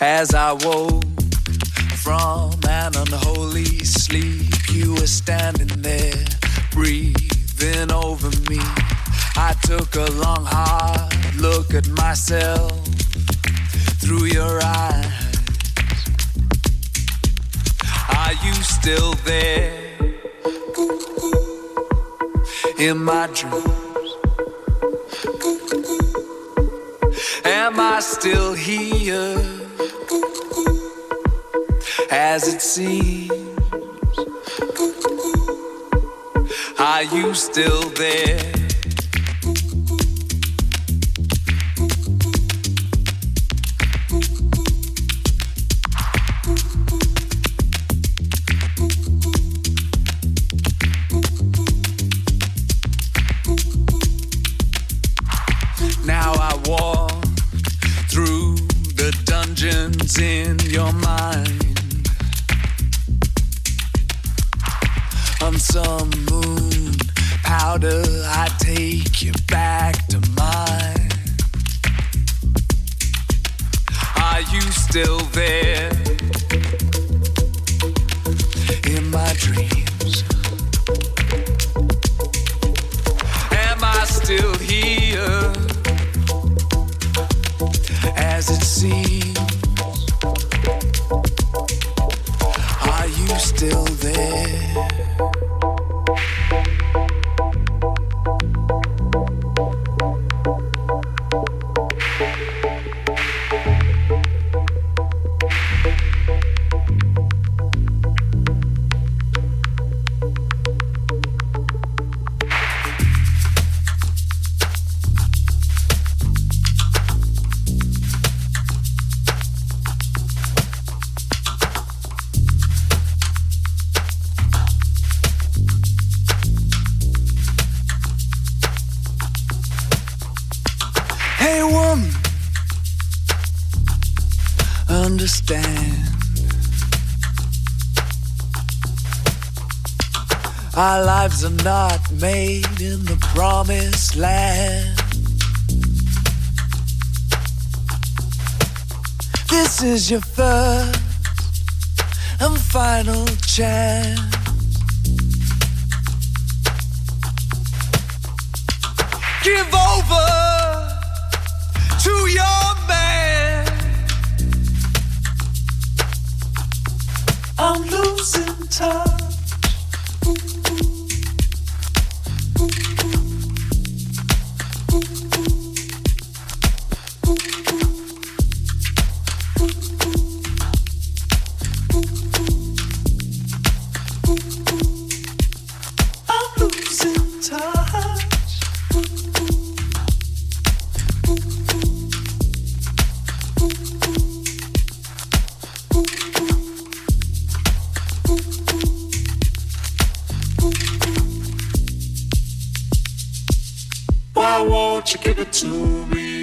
As I woke from an unholy sleep, you were standing there, breathing over me. I took a long, hard look at myself through your eyes. Are you still there in my dreams? Am I still here as it seems? Are you still there? Now I walk through the dungeons in your mind. On some moon powder, I take you back to mine. Are you still there in my dreams? Am I still here as it seems? Are you still there? Hey woman, understand, our lives are not made in the promised land. This is your first and final chance. Give over to your man. I'm losing touch. I'm losing touch. Why won't you give it to me?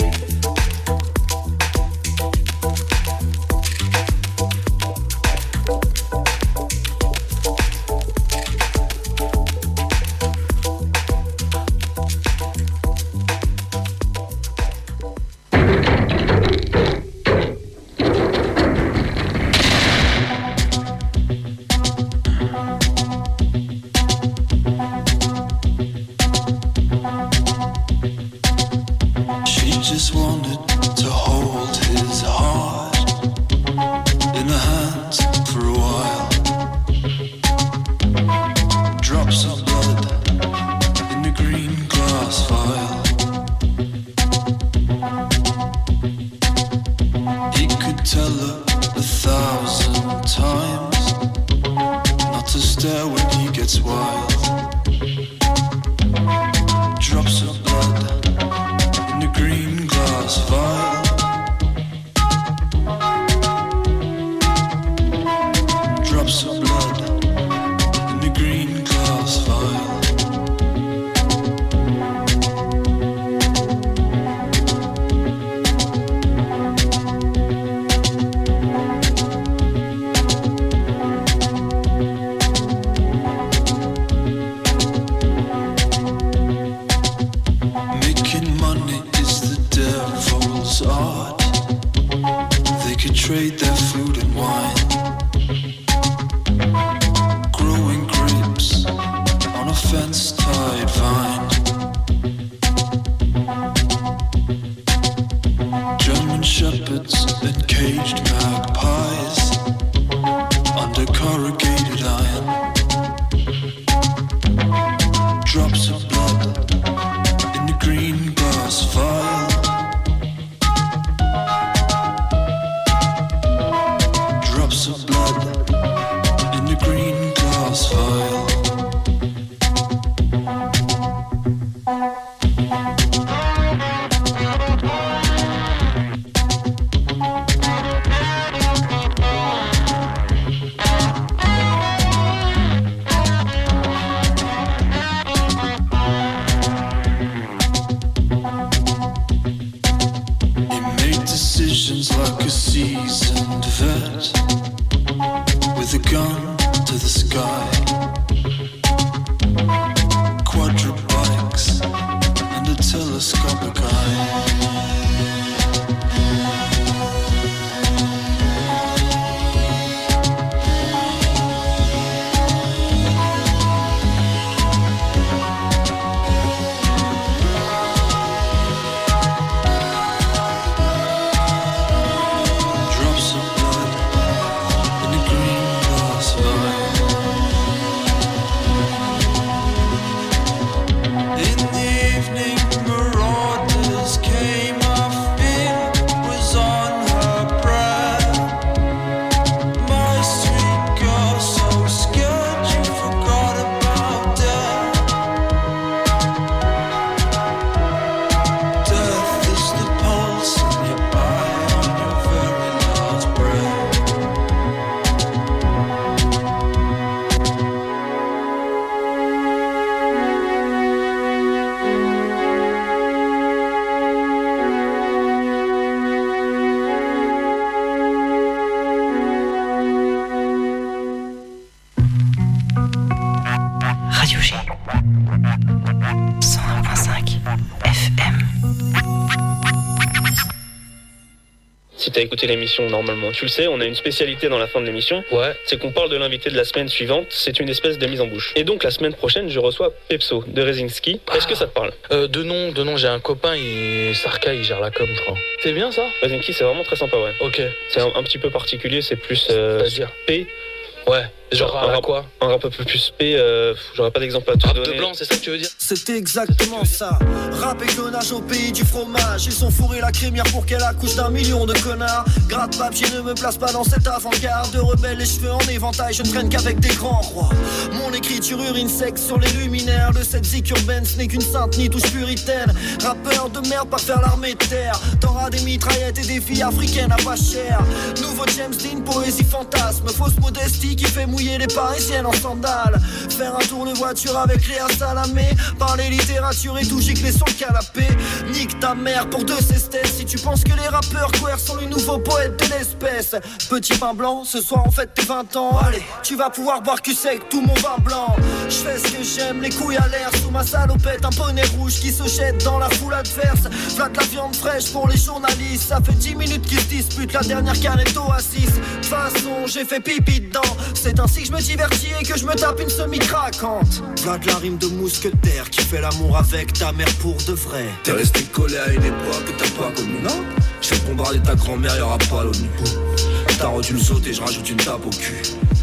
Just wanted to hold his heart in her hands for a while. Drops of blood in the green glass vial. He could tell her 1,000 times not to stare when he gets wild. Drops of blood in the green glass vial. Drops of blood in the green glass vial. glass vial. Like a seasoned vet with a gun to the sky, quadra bikes and a telescopic eye. T'as écouté l'émission normalement, tu le sais, on a une spécialité dans la fin de l'émission, c'est qu'on parle de l'invité de la semaine suivante, c'est une espèce de mise en bouche. Et donc la semaine prochaine, je reçois Pepso de Rezinski. Est-ce que ça te parle? De nom, j'ai un copain, Sarka, il gère la com, je crois. C'est bien ça? Rezinski, c'est vraiment très sympa, ouais. Ok. C'est un petit peu particulier, c'est plus c'est-à-dire P. Ouais, genre un rap quoi? Un rap un peu plus P, j'aurais pas d'exemple à te donner. Rap de blanc, c'est ça que tu veux dire? C'est exactement ça. Rap et clonage au pays du fromage. Ils sont fourrés la crémière pour qu'elle accouche d'1 million de connards. Gratte-papier ne me place pas dans cette avant-garde. De rebelles, les cheveux en éventail, je ne traîne qu'avec des grands rois. Mon écriture urine sexe sur les luminaires de cette zik urbaine, ce n'est qu'une sainte ni touche puritaine. Rappeur de merde par faire l'armée de terre. T'auras des mitraillettes et des filles africaines à pas cher. Nouveau James Dean, poésie fantasme. Fausse modestie qui fait mouiller les parisiennes en sandales. Faire un tour de voiture avec Léa Salamé. Parler littérature et tout gicler sur le canapé. Nique ta mère pour 2 cestes. Si tu penses que les rappeurs queer sont les nouveaux poètes de l'espèce. Petit pain blanc, ce soir on fête tes 20 ans. Allez, tu vas pouvoir boire cul sec tout mon vin blanc. Je fais ce que j'aime, les couilles à l'air. Sous ma salopette, un bonnet rouge qui se jette dans la foule adverse. Flatte la viande fraîche pour les journalistes. Ça fait 10 minutes qu'ils se disputent la dernière canette d'Oasis. De toute façon, j'ai fait pipi dedans. C'est ainsi que je me divertis et que je me tape une semi-craquante. Vlad la rime de mousquetaire qui fait l'amour avec ta mère pour de vrai. T'es resté collé à une époque que t'as pas connue, non? Je vais bombarder ta grand-mère, y'aura pas l'ONU. T'as reçu le sauter, je rajoute une tape au cul.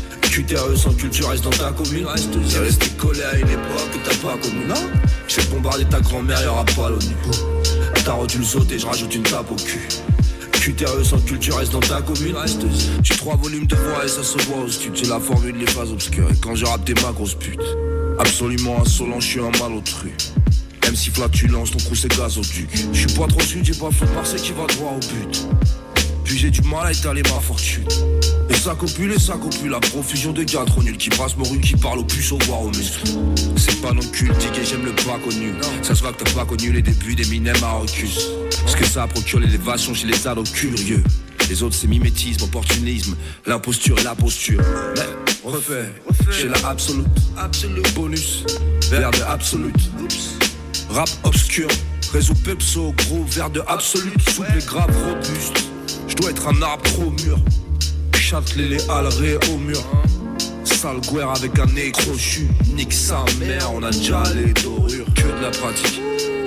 QTRE sans culture, reste dans ta commune. T'es resté collé à une époque que t'as pas connue, non? Je vais bombarder ta grand-mère, y'aura pas l'ONU. T'as reçu le sauter, je rajoute une tape au cul. QTRE sans culture, reste dans ta commune. J'ai 3 volumes de voix et ça se voit au studio. J'ai la formule, les phases obscures. Et quand je rappe, t'es ma grosse pute. Absolument insolent, je suis un malotru. Même si flatulence, ton crew c'est gazoduc. Je suis pas trop sud, j'ai pas fait par qui va droit au but. Puis j'ai du mal à étaler ma fortune. Et ça copule, la profusion de gars trop nuls qui brassent mon rue, qui parlent au puces, au voire aux muscles. C'est pas non cultique et j'aime le pas connu. Ça se voit que t'as pas connu les débuts d'Eminem à Arcus. Parce que ça procure l'élévation chez les ados curieux. Les autres c'est mimétisme, opportunisme, l'imposture et la posture. Mais refait, j'ai la absolute, bonus, vers de absolute. Rap obscur, réseau Pepso, gros verre de absolute, souple et grave robuste. Je dois être un arbre trop mûr. Châtelet les hallerés au mur. Sale guerre avec un nez crochu. Nique sa mère, on a déjà les dorures. Que de la pratique.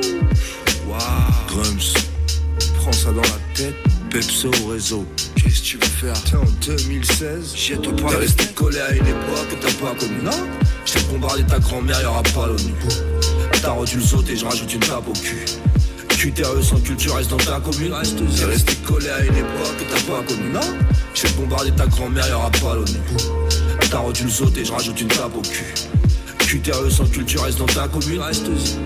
Waouh. Drums, prends ça dans la tête. Pepso au réseau. Qu'est-ce que tu veux faire? T'es en 2016. Jette-toi pas. T'es resté collé à une époque que t'as pas connue, non? J't'ai bombardé ta grand-mère, y'aura pas l'ONU. T'as reçu le sauter, je rajoute une tape au cul. QTRE sans culture, reste dans ta commune. T'es resté collé à une époque que t'as pas connue, non? J'vais bombarder ta grand-mère, y'aura pas l'ONU. T'as rendu le sauté, je rajoute une tape au cul. QTRE sans culture reste dans ta commune, reste-y.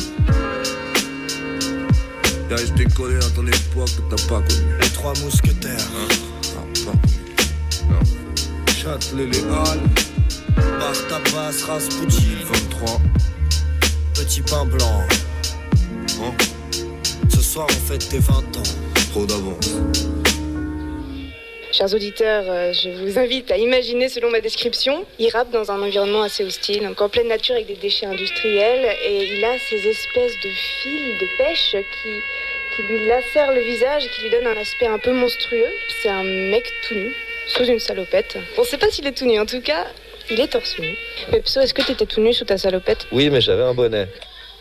Y'a resté collé dans ton époque que t'as pas connu. Les trois mousquetaires. Non, pas connu. Non. Châtelet, les Halles. Bartabas, Rasputin. 23. Petit pain blanc. Hein? Ce soir on fête tes 20 ans. Trop d'avance. Chers auditeurs, je vous invite à imaginer, selon ma description, il rappe dans un environnement assez hostile, donc en pleine nature avec des déchets industriels, et il a ces espèces de fils de pêche qui lui lacèrent le visage et qui lui donnent un aspect un peu monstrueux. C'est un mec tout nu, sous une salopette. On sait pas s'il est tout nu, en tout cas, il est torse nu. Pepso, est-ce que t'étais tout nu sous ta salopette? Oui, mais j'avais un bonnet.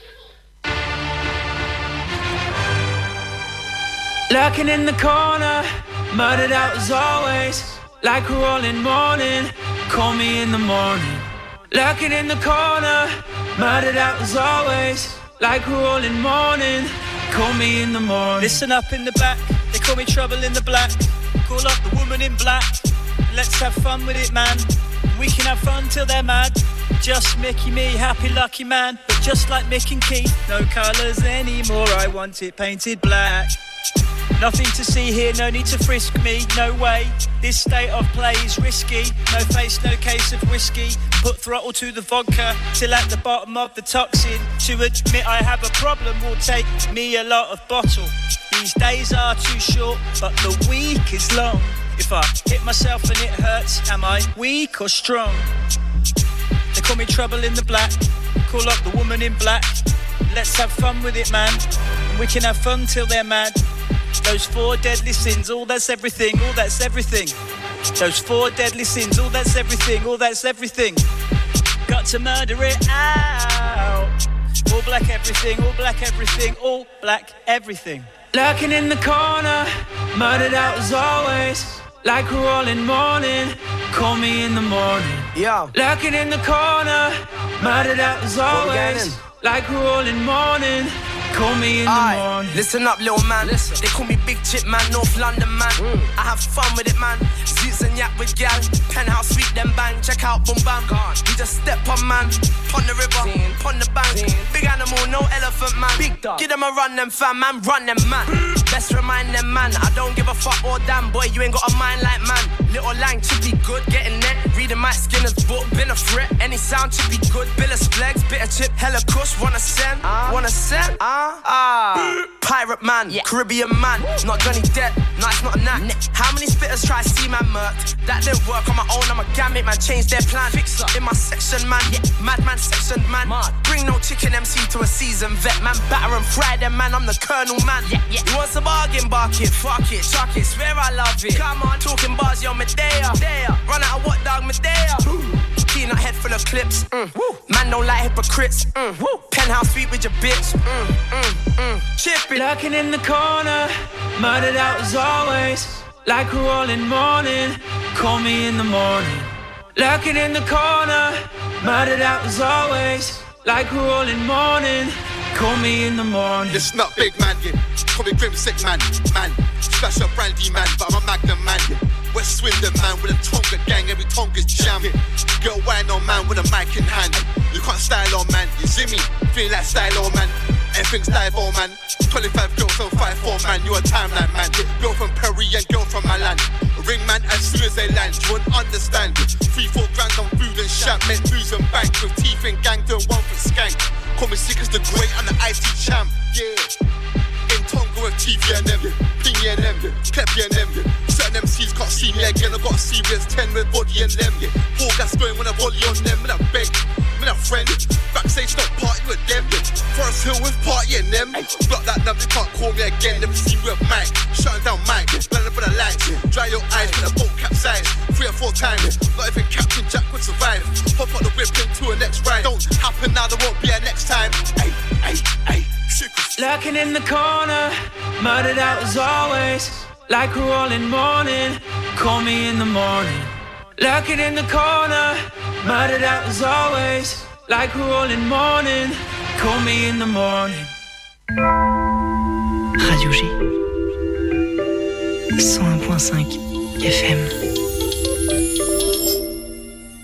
Lurking in the corner, murdered out as always, like we're all in mourning, call me in the morning. Lurking in the corner, murdered out as always, like we're all in mourning, call me in the morning. Listen up in the back, they call me trouble in the black. Call up the woman in black, let's have fun with it, man. We can have fun till they're mad. Just Mickey, me, happy lucky man. But just like Mick and Keith, no colours anymore, I want it painted black. Nothing to see here, no need to frisk me, no way. This state of play is risky. No face, no case of whiskey. Put throttle to the vodka till at the bottom of the toxin. To admit I have a problem will take me a lot of bottle. These days are too short, but the week is long. If I hit myself and it hurts, am I weak or strong? They call me trouble in the black. Call up the woman in black. Let's have fun with it, man. We can have fun till they're mad. Those 4 deadly sins, all that's everything, all that's everything. Those 4 deadly sins, all that's everything, all that's everything. Got to murder it out. All black everything, all black everything, all black everything. Lurking in the corner, murdered out as always, like we're all in mourning, call me in the morning. Yeah. Lurking in the corner, murdered out as always, like we're all in mourning, call me in the morning. Listen up, little man. Listen. They call me Big Chip, man, North London, man. I have fun with it, man. Zoots and yak with gal. Penthouse sweet, then bang. Check out, boom, bam. We just step on, man. Pon the river, pon the bank. Big animal, no elephant, man. Big dog. Give them a run, them fam, man. Run them, man. Best remind them, man. I don't give a fuck or damn, boy. You ain't got a mind like man. Little lang to be good, getting net. Reading Mike Skinner's book, been a threat. Any sound to be good. Billis flags, bit of chip, hella kush. Wanna send? Wanna send? Pirate man, Caribbean man, not Johnny Depp, no it's not a knack. How many spitters try to see man murked? That didn't work on my own, I'm a gamut man, change their plan. Fix up in my section man, madman section man. Bring no chicken MC to a season vet man, batter and fry them man, I'm the colonel man. You want some bargain, bark it, fuck it, chuck it, swear I love it. Come on, talking bars, yo, Medea. Run out of what dog, Medea? Peanut head full of clips, man don't like hypocrites. Penthouse sweet with your bitch, chip it. Lurking in the corner, murdered out as always, like we're all in mourning, call me in the morning. Lurking in the corner, murdered out as always, like we're all in mourning, call me in the morning. It's not big man, yeah. Call me grim sick man, man. Splash up brandy man, but I'm a magnum man, yeah. West Swindon man with a Tonga gang, every Tonga's jam. Girl wine on man with a mic in hand. You can't style on man, you see me? Feeling like style on man. Everything's live on man. 25 girls on 5-4 man, you a timeline man. Girl from Perry and girl from Milan. Ring man as soon as they land, you won't understand. 3-4 grand on food and shop, met booze and bank. With teeth and gang, doing one for skank. Call me sick as the great, I'm the IT champ, yeah. In Tonga with TV and them, Pingy and them, Kleppy and them. Certain MCs can't see me again, I got a serious 10 with body and them. Four gas going when I volley on them, with a beg, with a friend. Backstage not party with them, Forest Hill with party and them. Block that number, you can't call me again, never see me with Mike. Shutting down Mike, blinded by the lights. Dry your eyes with a boat capsize. 3 or 4 times, not even Captain Jack would survive. Pop out the whip into a next ride. Don't happen now, there won't be a next time. Ay. Lurking in the corner, murdered out as always, like we're all in mourning, call me in the morning. Lurking in the corner, murdered out as always, like we're all in mourning, call me in the morning. Radio G 101.5 FM.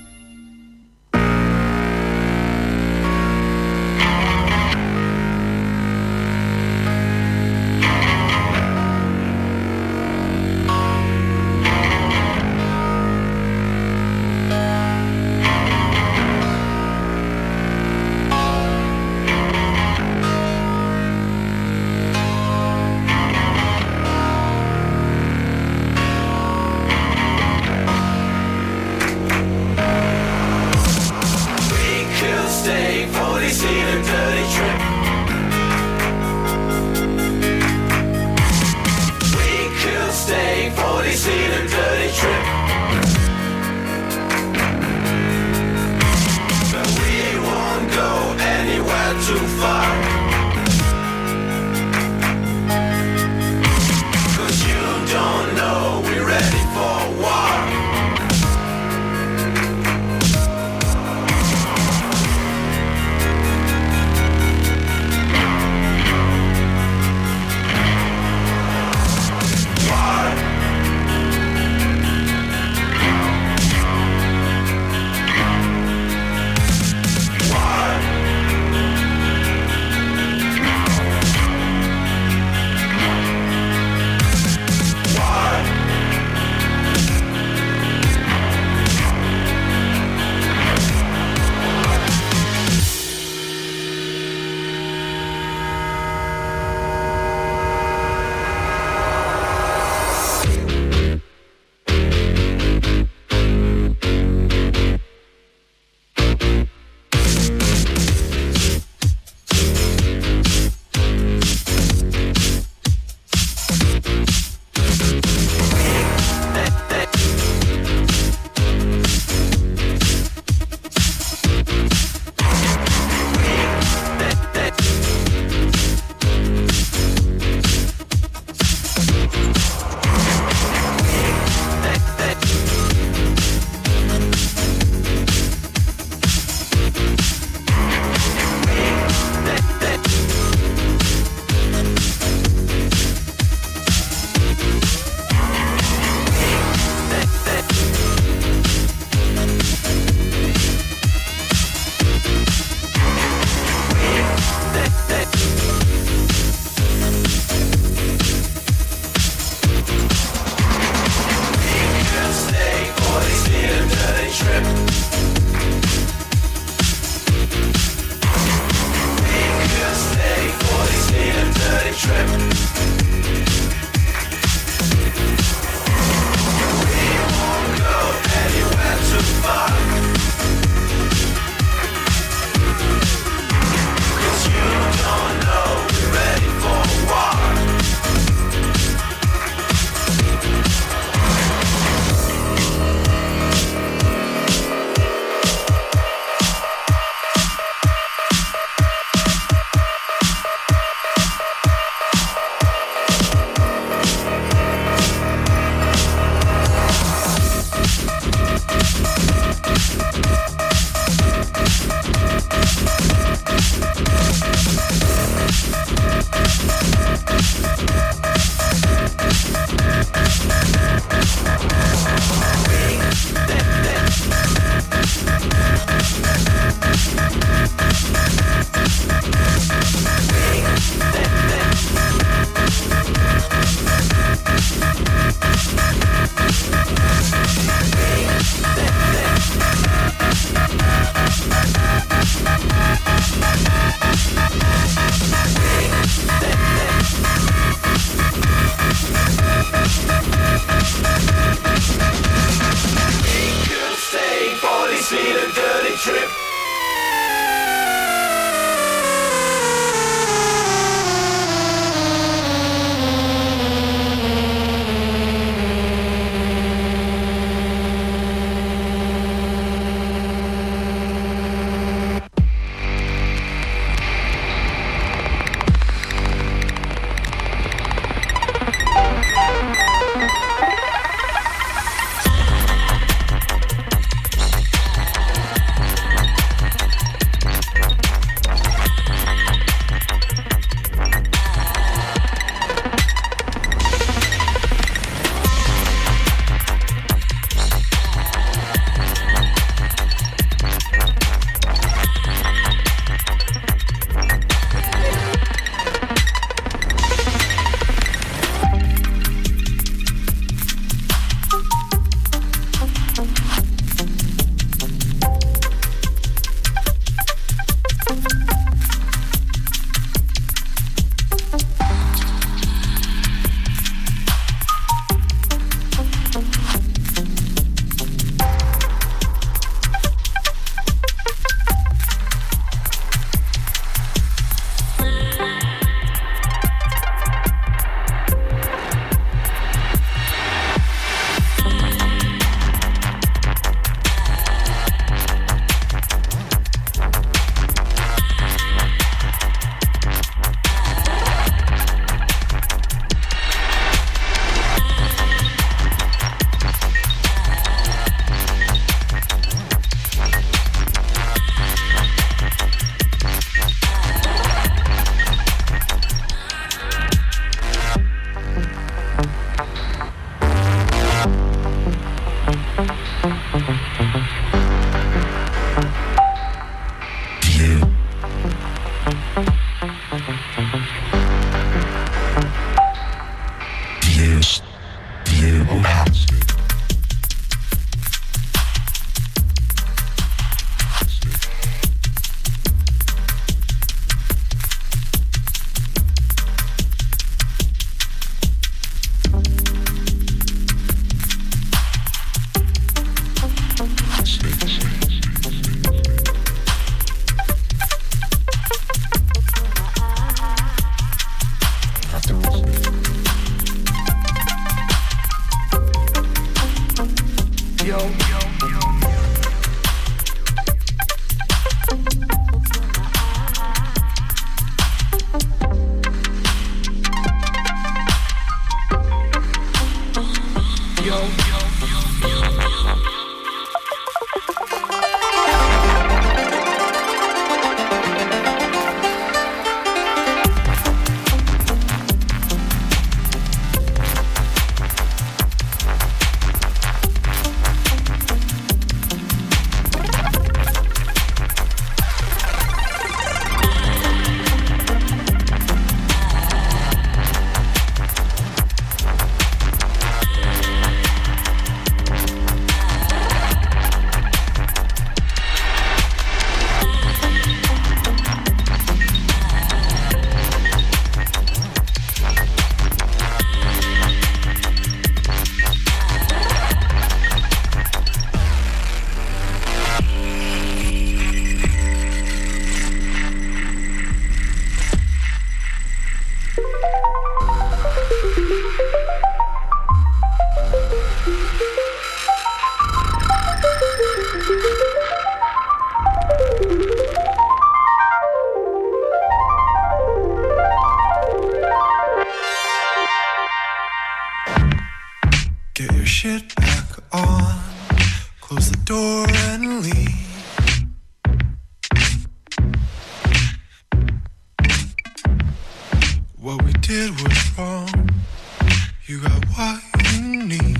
did was wrong. You got what you need.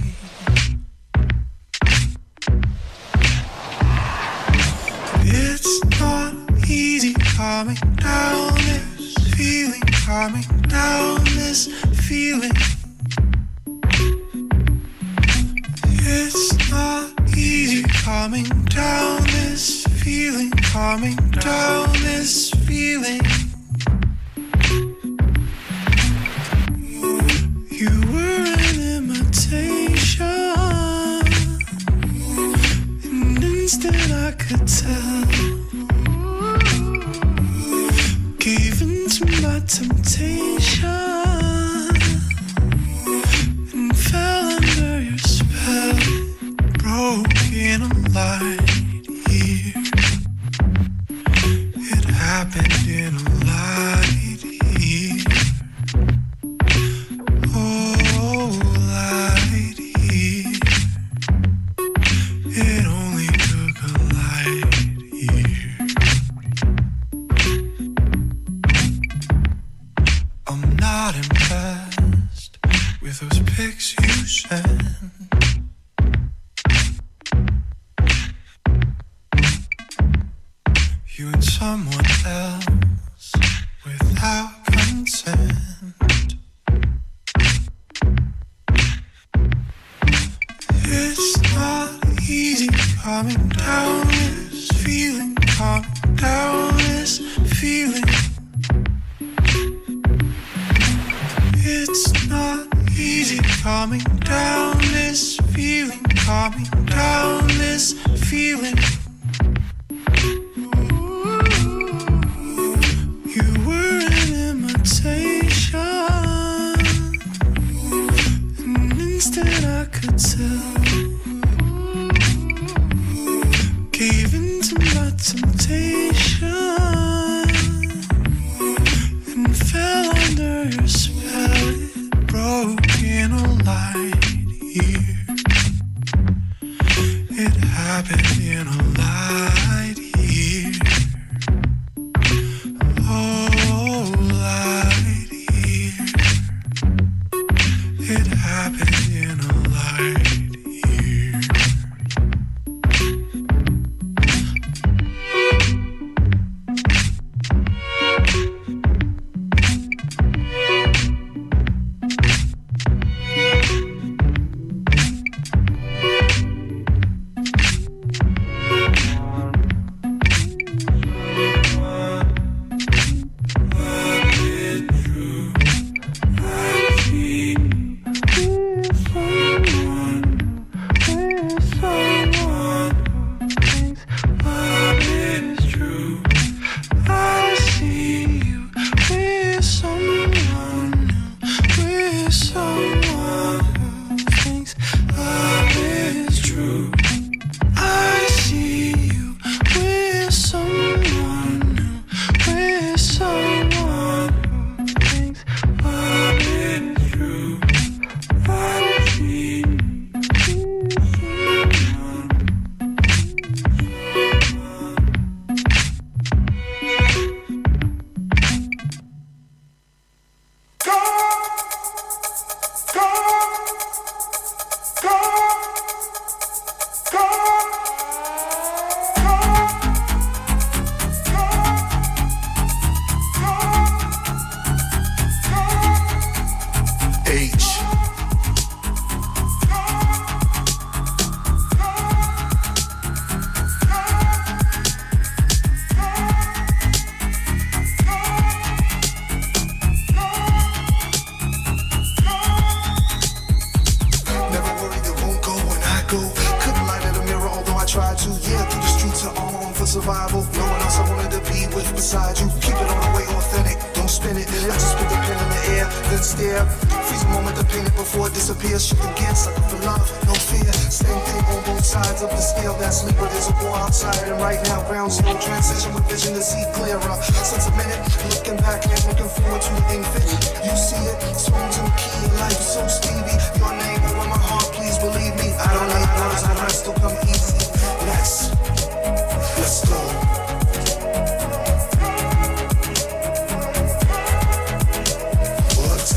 It's not easy calming down this feeling, calming down this feeling. It's not easy calming down this feeling, calming down this feeling. You were an imitation. In an instant I could tell. Gave in to my temptation and fell under your spell. Broke in a light here. It happened in a light here. Oh, light here. It only took a light here. I'm not impressed with those pics you sent. You and someone else without consent. It's not easy calming down this feeling, calming down this feeling. It's not easy calming down this feeling, calming down this feeling. You were an imitation. In an instant I could tell. Gave in to my temptation and fell under your spell. It broke in a light here. It happened in a light here. Oh, light here. It happened in a light here. Survival, no one else I wanted to be with beside you. Keep it all the way authentic, don't spin it. I just put the pen in the air, then stare. Freeze a moment to paint it before it disappears. Shoot again, sucker for love, no fear. Same thing on both sides of the scale. That's me, but there's a war outside. And right now, ground zero transition with vision to see clearer. Since a minute, looking back and looking forward to the infinite. You see it, songs in the key in life, so Stevie. Your name over my heart, please believe me. I don't need words, I rest will come easy. Let's go. What?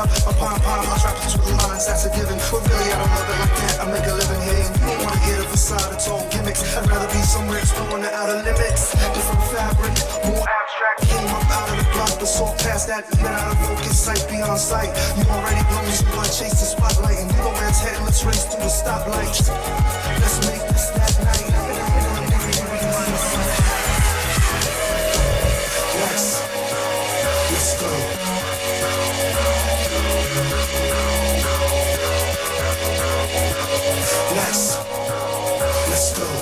rhyme. My pom-pom, I drop it to the lines, that's a given. But really, I don't love it like that. I make a living here, and you wanna hear the facade, it's all gimmicks. I'd rather be somewhere exploring the outer limits. Different fabrics, more abstract. Came up out of the block, but saw past that. Let out of focus, sight beyond sight. You already blown some blood, chase the spotlight. And you go man's head, let's race through the stoplights. Let's make this that night. Let's go. Let's go.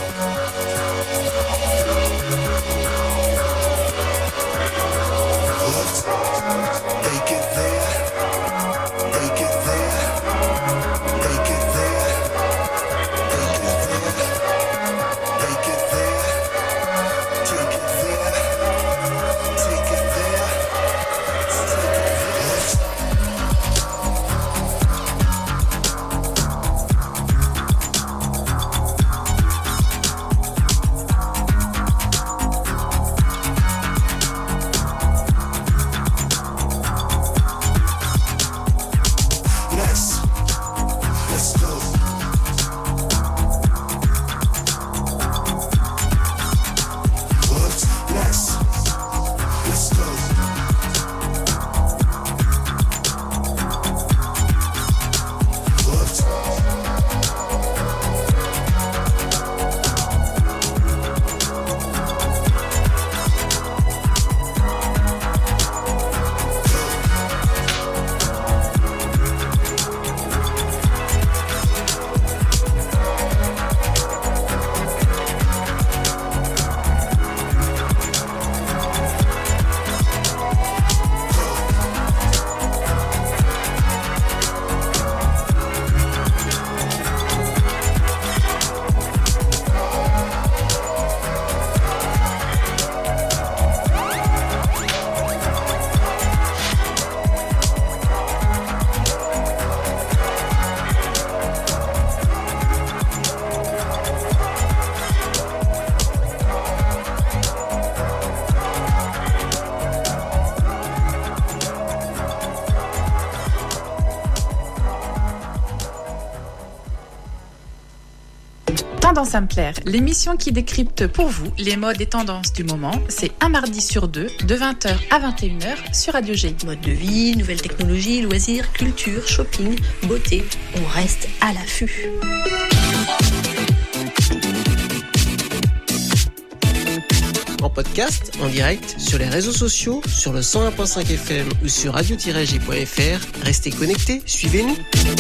They get there. They get there. They get there. They get there. They get there. Take it there. Take it there. Tendance à me plaire, l'émission qui décrypte pour vous les modes et tendances du moment, c'est un mardi sur deux, de 20h à 21h sur Radio G. Mode de vie, nouvelles technologies, loisirs, culture, shopping, beauté, on reste à l'affût. En podcast, en direct, sur les réseaux sociaux, sur le 101.5 FM ou sur radio-g.fr, restez connectés, suivez-nous.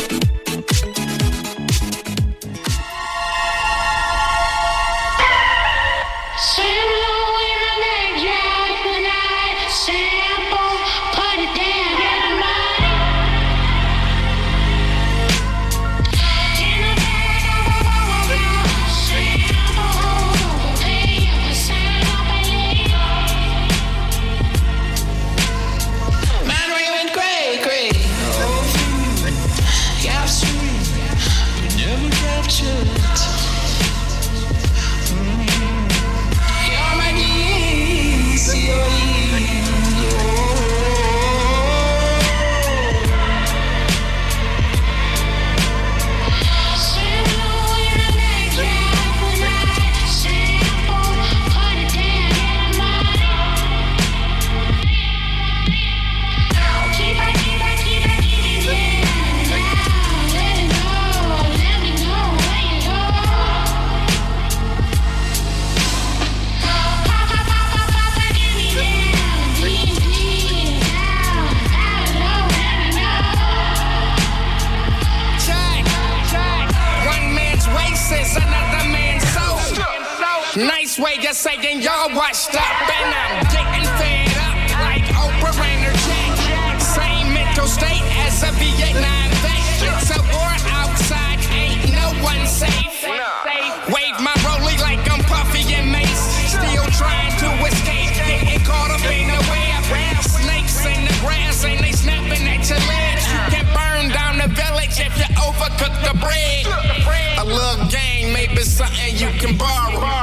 Nice way of saying y'all washed up, and I'm getting fed up like Oprah and her Jack. Same mental state as a Vietnam vet. It's a war outside, ain't no one safe. Wave my rollie like I'm Puffy and Mace. Still trying to escape, getting caught up in the web. Snakes in the grass and they snapping at your legs. You can burn down the village if you overcook the bread. A little game, maybe something you can borrow.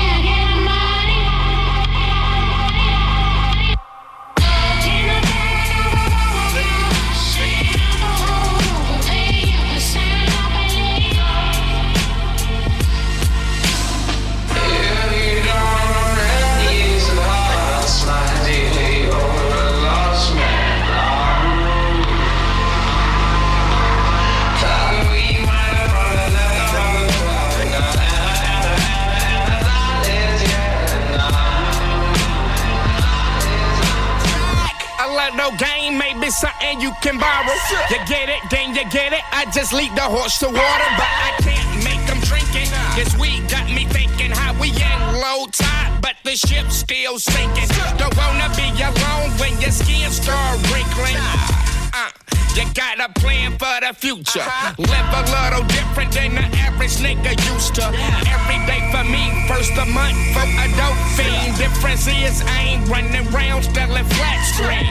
Put it down, get the money. something you can borrow. You get it, then you get it. I just lead the horse to water, but I can't make them drink it. This weed got me thinking how we in low tide, but the ship's still sinking. Don't wanna be alone when your skin start wrinkling. You got a plan for the future. Live a little different than the average nigga used to. Every day for me, first a month for a dope fiend. Difference is I ain't running around selling flat screen.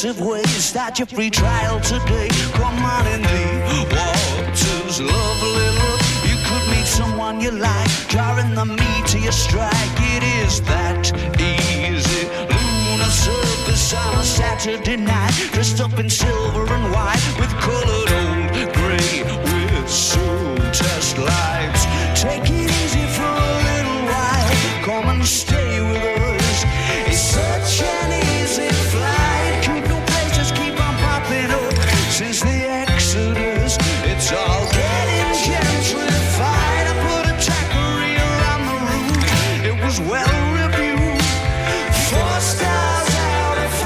aggressive ways. Start your free trial today. Come on in the waters, lovely look. You could meet someone you like, drawing the meat to your strike. It is that easy. Lunar surface on a Saturday night, dressed up in silver and white with colored old gray whistle test lights. Take it easy for a little while. Come and stay with us. It's such an easy flight. Keep no places, keep on popping up. Since the Exodus, it's all getting gentrified. I put a taqueria around the route. It was well reviewed. 4 stars out of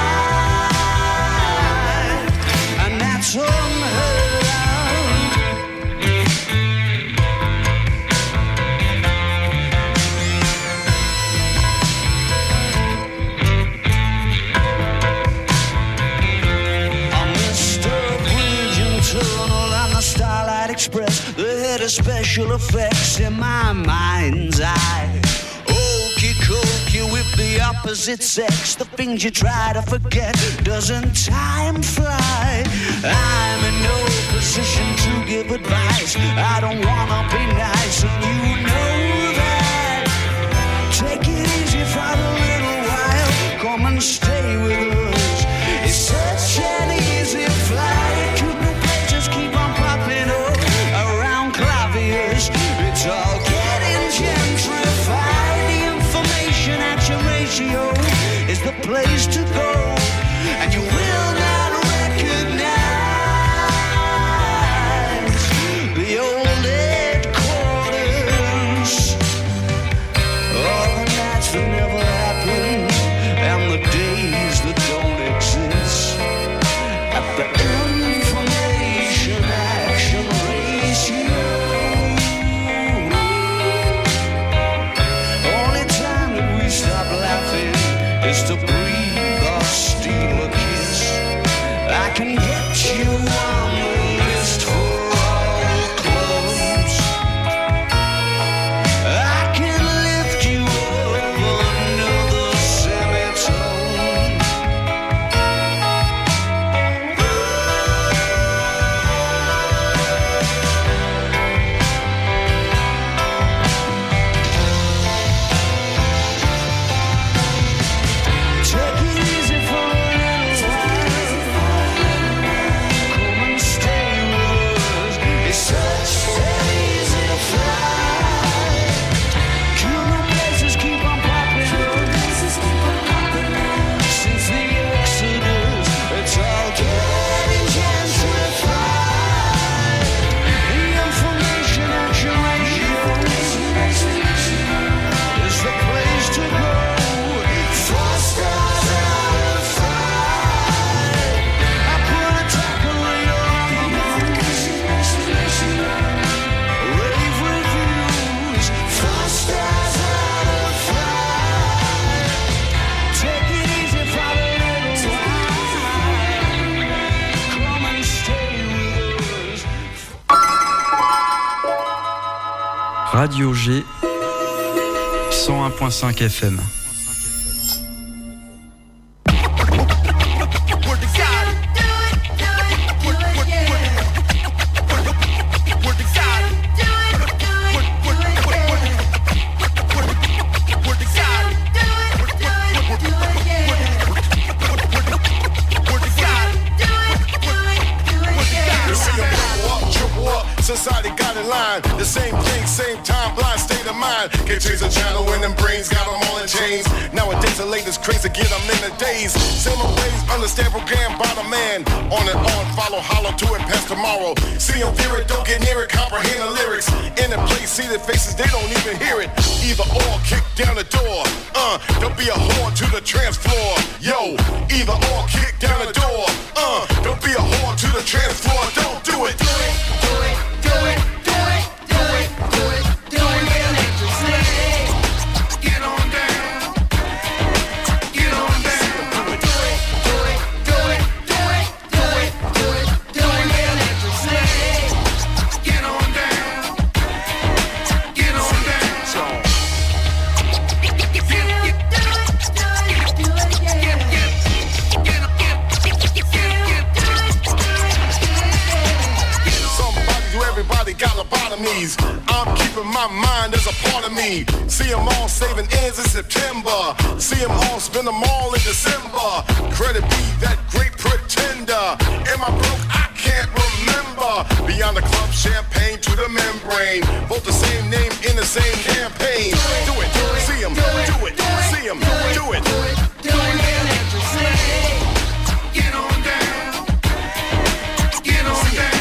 5, and that's unheard of. Starlight Express, the head of special effects in my mind's eye. Okey cokey with the opposite sex, the things you try to forget. Doesn't time fly? I'm in no position to give advice. I don't wanna be nice, and you know that. Take it easy for a little while. Come and stay with us. It's such an easy flight. Keep on popping up around claviers. It's all getting gentrified. The information action ratio is the place to go, and you will not recognize the old headquarters. All the nights that never happened, and the days that don't exist. At the information action ratio, only time that we stop laughing is to breathe or steal a kiss. I can get you on the list for all clubs. I can lift you up another semitone. Take it easy for a little while. Come and stay with us. It's such an easy flight. Kill no places, keep on popping up. Since the Exodus, it's all getting gentrified. The information action ratio is the place to go. 4 stars out of 5. I put a taqueria on the moon. Rave reviews. 4 stars out of 5. Take it easy for a little while. Come and stay with us. Radio G 101.5 FM. Society got in line, the same thing, same time, blind state of mind. Can't change the channel when them brains got them all in chains. Nowadays the latest craze again, I'm in the days. Same old ways, understand program by the man. On and on, follow, hollow to it past tomorrow. See them fear it, don't get near it, comprehend the lyrics. In the place, see the faces, they don't even hear it. Either or, kick down the door. Don't be a whore to the trance floor. Yo, either or, kick down the door. Don't be a whore to the trance floor. Don't do it. Do it, do it, do it, do it, do it, do it, do it, electric. Get on down. Get on down. Do it, do it, do it, do it, do it, do it, do it, electric. Get on down. Get on down. my mind, there's a part of me. See them all saving ends in September. See them all spend them all in December. Credit be that great pretender. Am I broke? I can't remember. Beyond the club, champagne to the membrane. Both the same name in the same campaign. Do it, see them, do it, see them, do it. Do it, get on down. Get on down.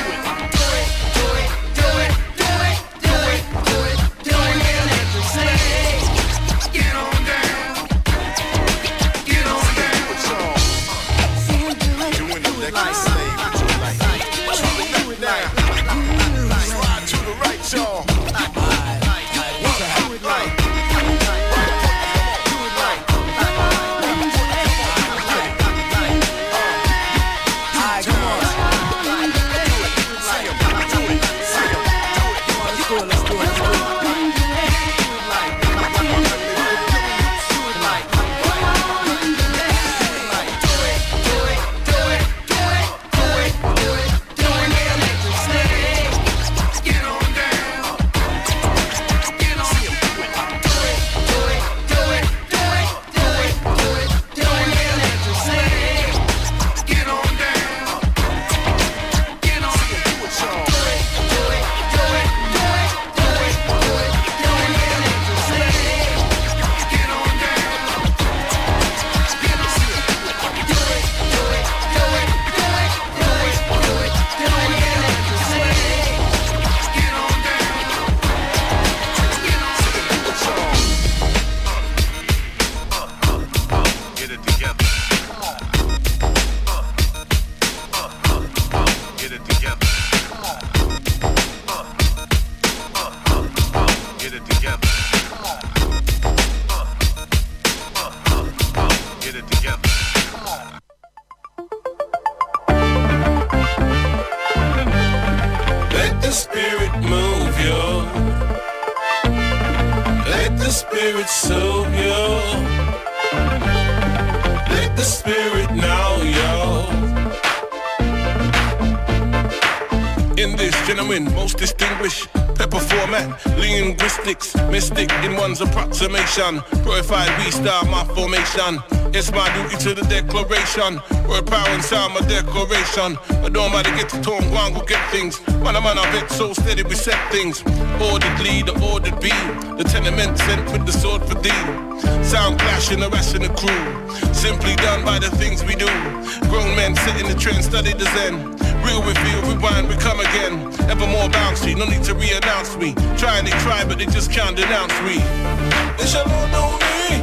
Mystic in one's approximation. Purified V-star, my formation. It's my duty to the declaration. Word, power and sound, my declaration. I don't matter get to tone, go and go get things. Man, I bet so steady we set things. Ordered lead, the ordered B. The tenement sent with the sword for D. Sound clashing, harassing the crew. Simply done by the things we do. Grown men setting the trend, study the zen. Real reveal, rewind, we come again. Ever more bouncy, no need to re-announce me. Try and they try, but they just can't denounce me. They shall all know me.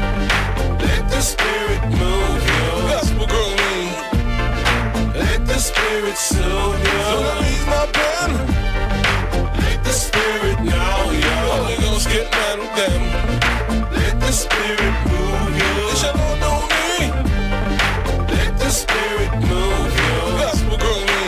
Let the spirit move you. Gospel grow me. Let the spirit soothe you. So I leave my pen. Let the spirit now, yo. Holy Ghost get mad with them. Let the spirit move you. They shall all know me. Let the spirit move you. Gospel grow me.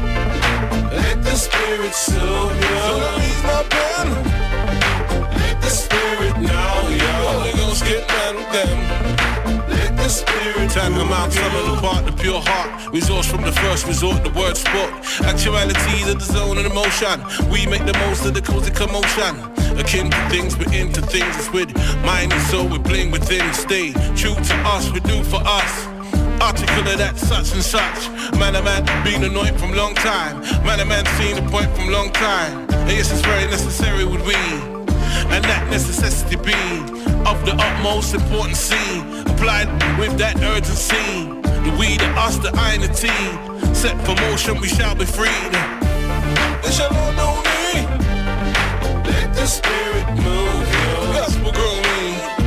Let the spirit soothe you. So I leave my pen. Let the spirit now, yo. Holy Ghost get mad with them. Let the spirit time come out, some of the part, the pure heart. Resource from the first resort, the word sport. Actuality to the zone of emotion. We make the most of the cozy commotion. Akin to things, we're into things. It's with mind and soul, we bling within. Stay true to us, we do for us. Articulate that such and such. Man, been anointed from long time. Man, seen the point from long time. And yes, it's very necessary with we. And that necessity be of the utmost importance. Applied with that urgency. The we, the us, the I, and the T. Set for motion, we shall be freed. They shall all know me. Let the spirit move you. Gospel grow me.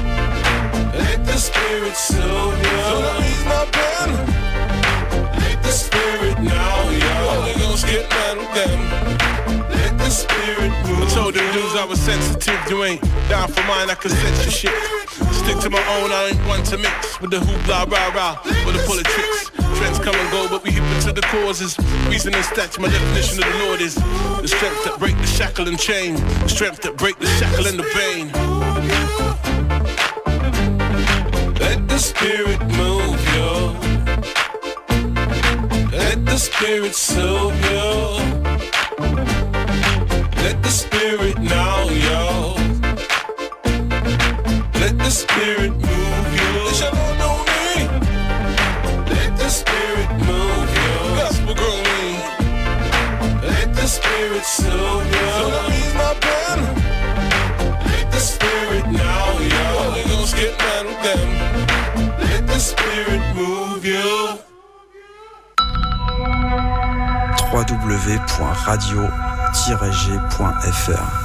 Let the spirit soothe you. So I leave my pen. Let the spirit now, yo. Holy Ghost get mad with them. Let the spirit move. I told them dudes I was sensitive. You ain't down for mine, I can sense your shit. Stick to my own, I ain't one to mix with the hoopla, rah-rah, with the pull of tricks. Trends come and go, but we hip into the causes. Reason and stats, my definition of the Lord is the strength that break the shackle and chain. The strength that break the shackle and the bane. Let the spirit move you. Let the spirit soothe you. Let the spirit now, yo. spirit move you. It's your Lord, don't me. Let the spirit move you. Gospel girl me. Let the spirit soothe you. So let me ease my pen. Let the spirit now, yo. Holy Ghost get mad with them. Let the spirit move you. www.radio-g.fr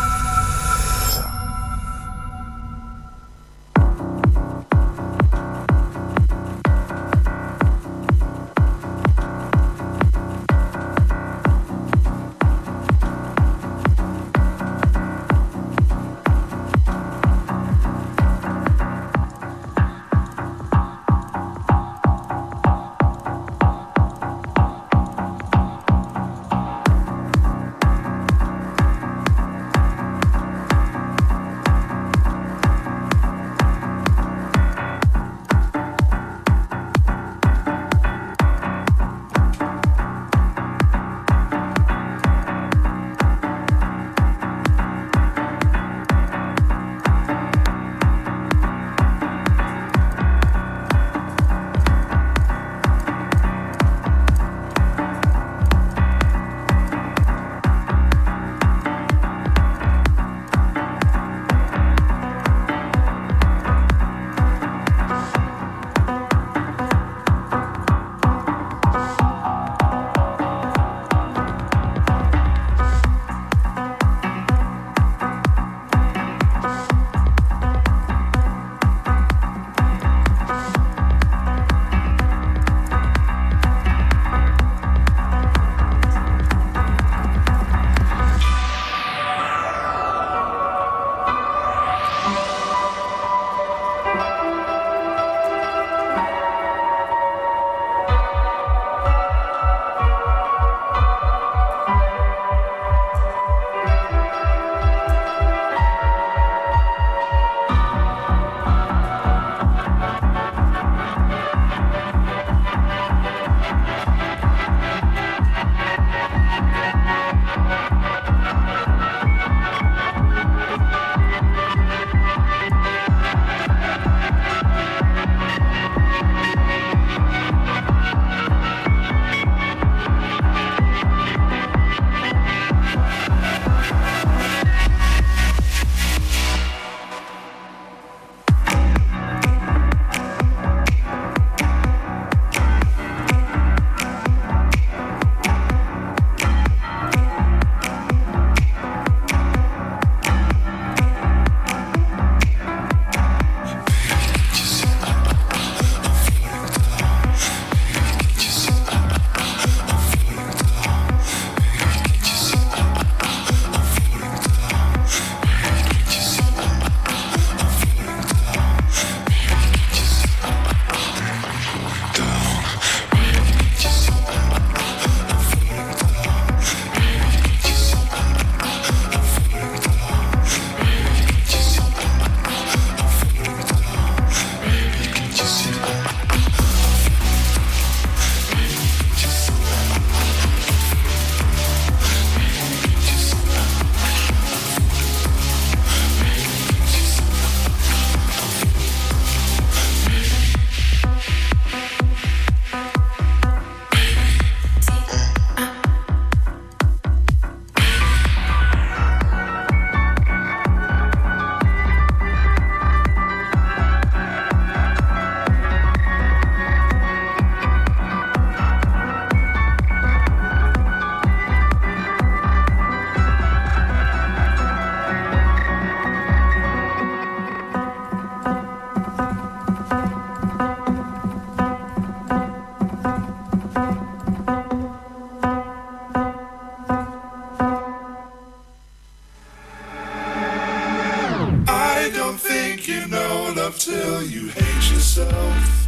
till you hate yourself.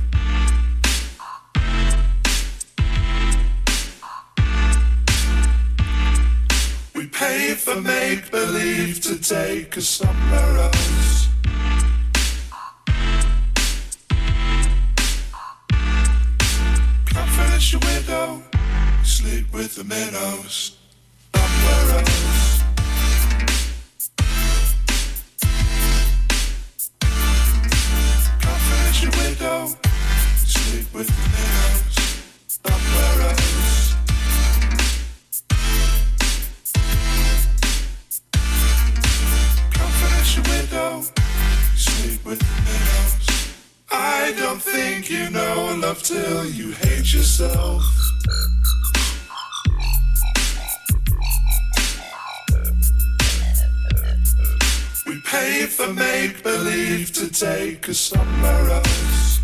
We pay for make-believe to take us somewhere else. Can't finish your window, sleep with the minnows. Somewhere else. with the minnows. I don't think you know love till you hate yourself. We pay for make-believe to take us somewhere else.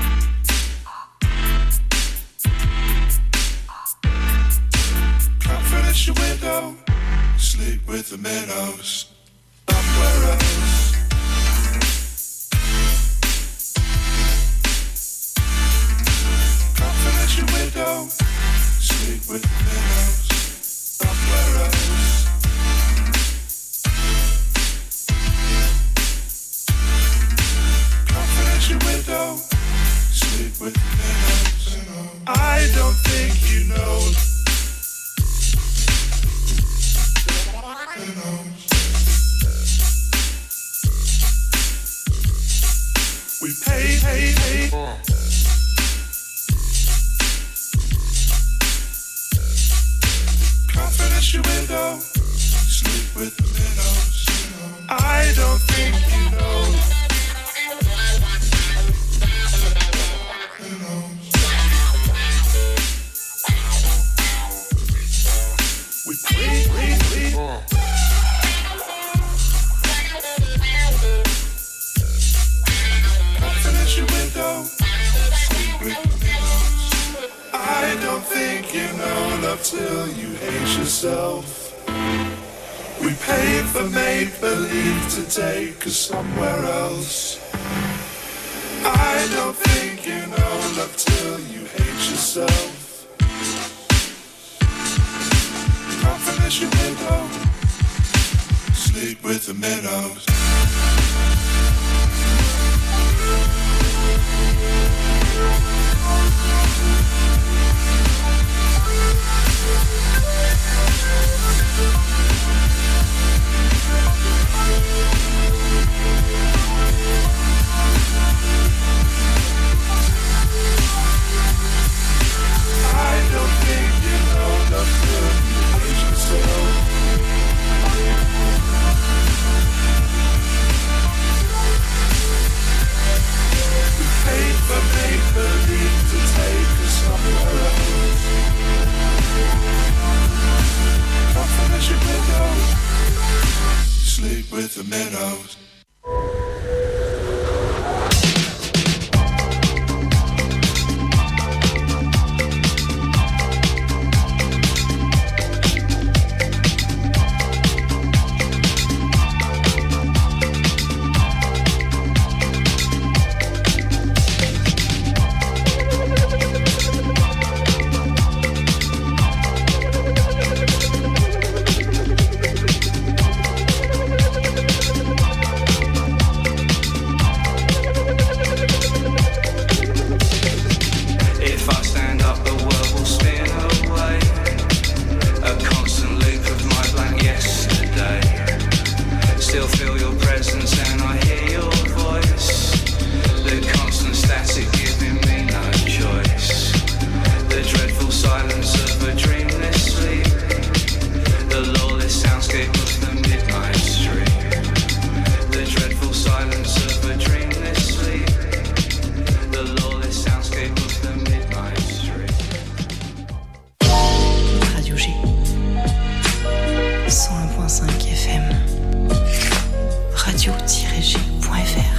Can't finish your window, sleep with the minnows. Somewhere else. Can't finish your window, sleep with the minnows. Somewhere else. Can't finish your window, sleep with the minnows. I don't think you know. We pay. Can't finish your window, sleep with the minnows. I don't think you know. We pay. Your window, sleep with the minnows. I don't think you know love till you hate yourself. We pay for make-believe to take us somewhere else. I don't think you know love till you hate yourself. Can't finish your window, sleep with the minnows. I don't think you know love till you hate yourself. We pay for make-believe to take us somewhere else. Can't finish your window, sleep with the minnows. Radio-G.fr